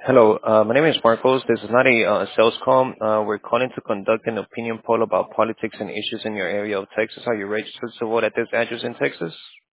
Hello, my name is Marcos. This is not a sales call. We're calling to conduct an opinion poll about politics and issues in your area of Texas. Are you registered to vote at this address in Texas?